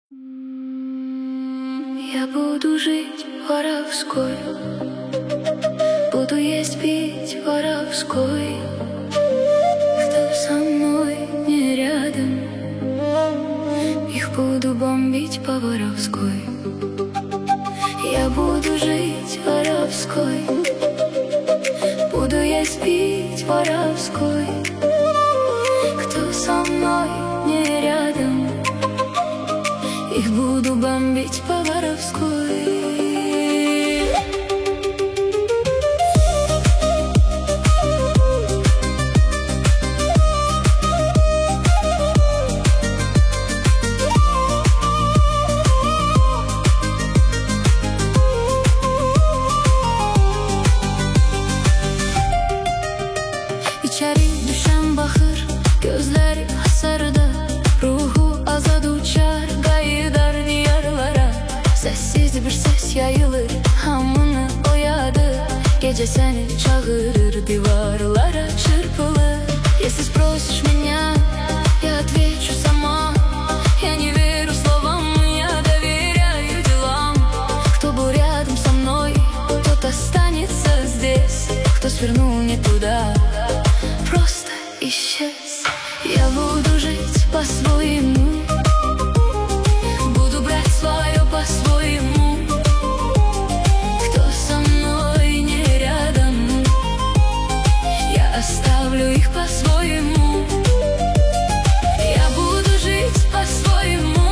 Я буду жить воровской, буду есть, пить воровской. Кто со мной не рядом, их буду бомбить по-воровской. Я буду жить воровской, буду есть, пить воровской. Кто со мной не рядом, их буду бомбить по-воровской. İçeri düşen bakır, gözleri hasarda, ruhu azad uçar, gaydar diyarlara. Sessiz bir ses yayılır, hamını oyadı. Gece seni çağırır, divarlara çırpılır. Если спросишь меня, я отвечу сама. Я не верю словам, я доверяю делам. Кто был рядом со мной, тот останется здесь. Кто свернул не туда, просто исчез. Я буду жить по-своему, буду брать свое по-своему. Кто со мной не рядом, я оставлю их по-своему. Я буду жить по-своему,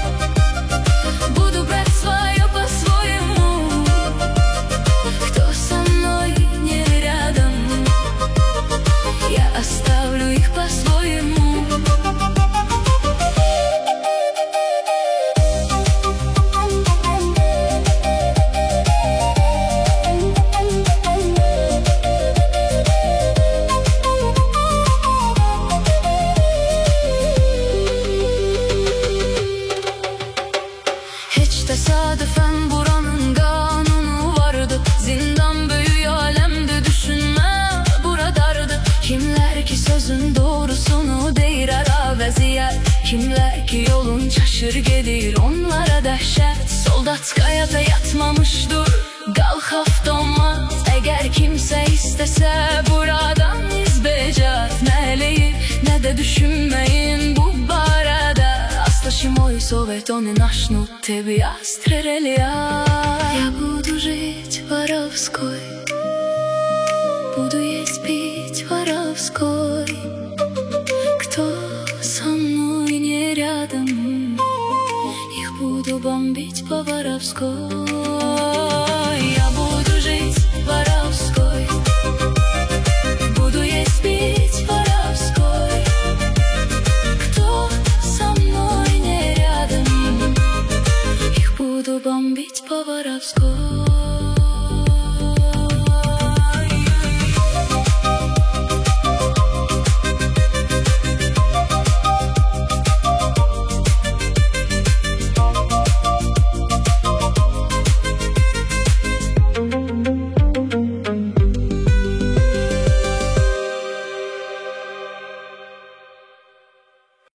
буду брать свое по-своему. Кто со мной не рядом, я оставлю их по-своему. Hiç tesadüfen buranın kanunu vardı. Zindan büyüyor alemde, düşünme bura dardı. Kimler ki sözün doğrusunu deyir ara vaziyet, kimler ki yolun çaşır gelir onlara dehşet. Soldat kayada yatmamış dur, kalkaf donmaz. Eğer kimse istese buradan izbecat. Ne eleyip ne de düşünmeyin bu barada. Ослыши мой совет, он и начнут тебя стрелять. Я буду жить воровской, буду есть, пить воровской. Кто со мной не рядом, их буду бомбить по-воровской.